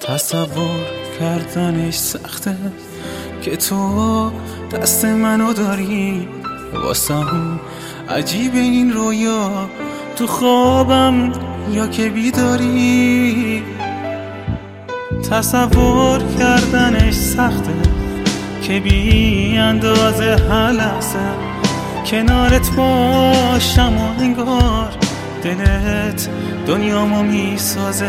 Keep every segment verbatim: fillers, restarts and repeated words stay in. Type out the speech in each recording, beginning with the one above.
تصور کردنش سخته که تو دست منو داری. واسم عجیب این رویا، تو خوابم یا که بیداری. تصور کردنش سخته که بی اندازه هر لحظه کنارت باشم و انگار دلت دنیامو میسازه.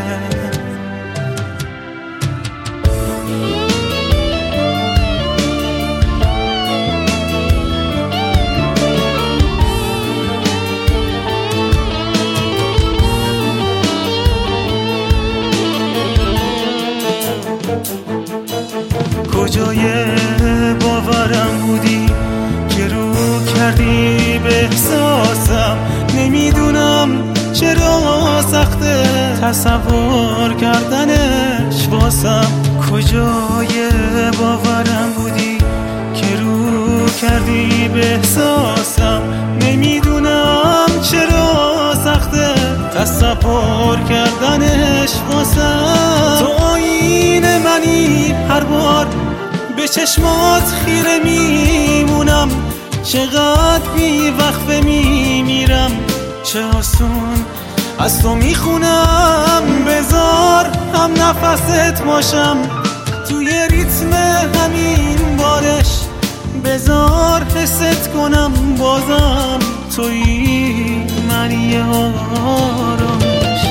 کجای باورم بودی که رو کردی به احساسم؟ نمیدونم چرا سخته تصور کردنش واسم. کجای باورم بودی که رو کردی به احساسم؟ نمیدونم چرا سخته تصور کردنش واسم. تو آیین منی، هر بار به چشمات خیره میمونم. چقدر بی وقفه میمیرم، چه آسون از تو میخونم. بذار هم نفست باشم توی ریتم همین بارش. بذار حست کنم بازم توی منی آرامش.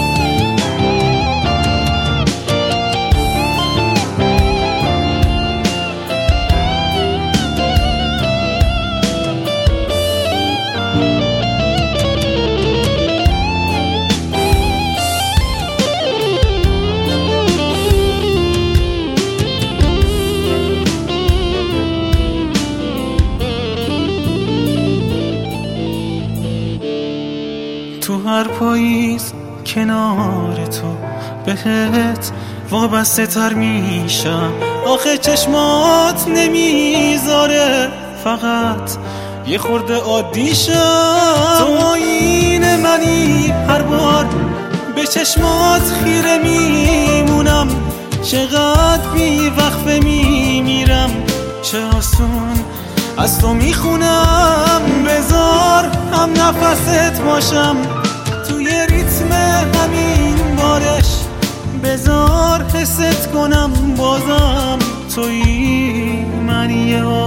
تو هر پاییز کنار تو بهت وابسته تر میشم. آخه چشمات نمیذاره فقط یه خورده عادی شم. تو آیین منی، هر بار به چشمات خیره میمونم. چقدر بی وقفه میمیرم، چه آسون از تو میخونم. بذار هم نفست باشم توی ریتم همین بارش. بذار حست کنم بازم توی منی